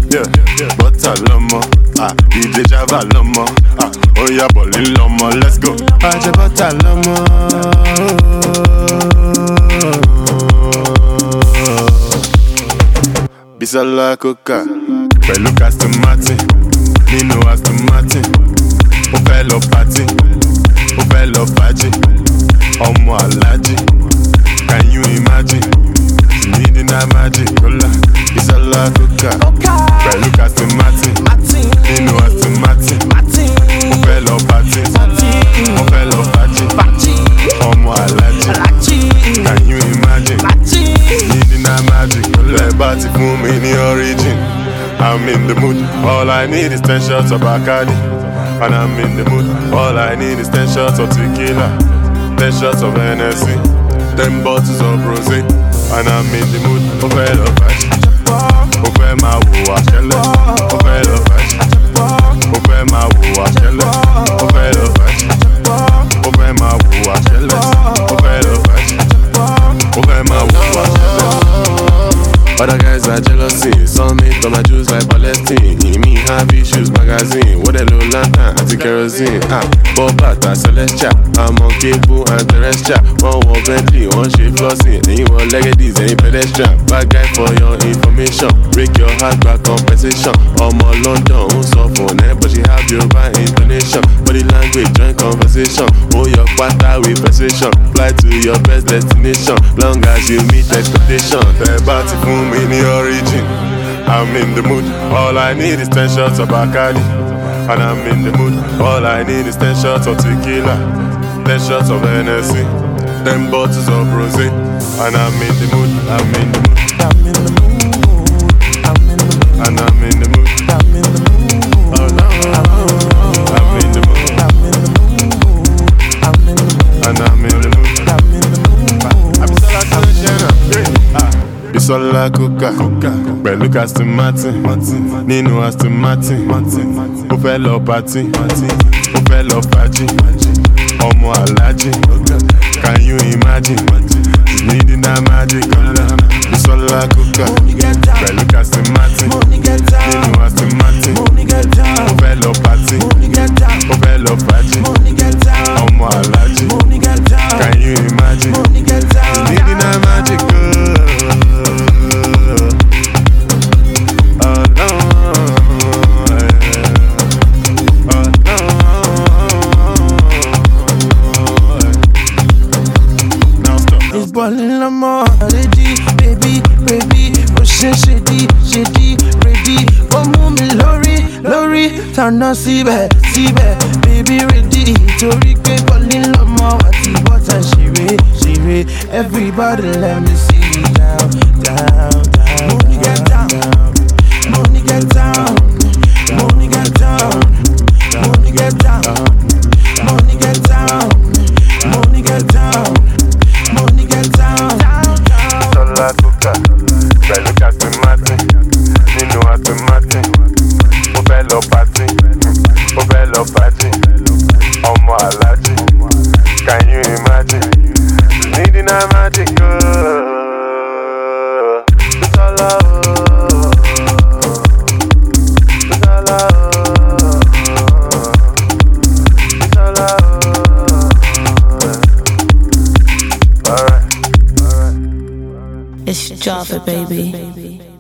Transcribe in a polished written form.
yeah. Butter lomo, DJ Java lomo, oh yeah, bowling lomo, let's go. Aje butter lomo. Bisola Coca, pẹ̀lú Aston Martin, nínú Aston Martin. Ó fẹ́ lọ party, ó fẹ́ lọ fàájì, ọmọ aláàjì. Can you imagine? Needing a magic, hola. Bisola Coca, pẹ̀lú Aston Martin, nínú Aston Martin. Ó fẹ́ lọ party, ó fẹ́ lọ fàájì, ọmọ aláàjì. Can you imagine? Needing a magic, hola. Party for me in the origin. I'm in the mood. All I need is 10 shots of Bacardi. And I'm in the mood. All I need is 10 shots of tequila, 10 shots of Hennessy, 10 bottles of rosé. And I'm in the mood. Ó fẹ́ lọ fàájì, ó fẹ́ máa wò àṣẹlẹ̀. Ó fẹ́ lọ fàájì, ó fẹ́ máa wò àṣẹlẹ̀. Ó fẹ́ lọ fàájì, ó fẹ́ máa wò àṣẹlẹ̀. Ó fẹ́ lọ fàájì, ó fẹ́ máa wò àṣẹlẹ̀. Other guys are jealousy, some mate on my juice like Palestine. Me have issues magazine, what a low lantern, anti-kerosene. Bobata, Celestia, I'm on cable and terrestrial. One war Bentley, one shade flossing. Then you want legacies, any pedestrian. Bad guy for your information, break your heart back compensation. I'm on London, on soft phone, but she have Yoruba intonation. Body language, joint conversation. Oh, your quarter with precision. Fly to your best destination, long as you meet expectation. The party for me in the origin. I'm in the mood. All I need is 10 shots of Bacardi. And I'm in the mood. All I need is 10 shots of tequila, 10 shots of Hennessy, 10 bottles of rosé. And I'm in the mood. I'm in the mood. I'm in the mood. I'm in the mood. And I'm in the mood. I'm in the mood. Oh no. I'm in the mood. I'm in the mood. I'm in the mood. And I'm in the mood. I'm in the mood. I'm Bisola Coca, pẹ̀lú Aston Martin, nínú Aston Martin. Ó fẹ́ lọ party, ó fẹ́ lọ fàájì, ọmọ aláàjì. Can you imagine? She's needing that magic, hola. Bisola Coca, pẹ̀lú Aston Martin, nínú Aston Martin. Ó fẹ́ lọ party, ó fẹ́ lọ fàájì, ọmọ aláàjì. Can you imagine? She's needing that magic, Balling la more, ready, baby, oh shady, ready. Come on me, lorry, turn on síbẹ̀, baby ready. Torí pé balling la more, àti bọ́tà ṣeré. Everybody let me see you down. Money get down, money get down, money get down, money get down, money get down, money get down. Bisola Coca, pẹ̀lú Aston Martin, nínú Aston Martin. Ó fẹ́ lọ party, ó fẹ́ lọ fàájì, ọmọ aláàjì. Can you imagine? She's needing a magic, Bisola, Bisola, Bisola. It's Java, baby.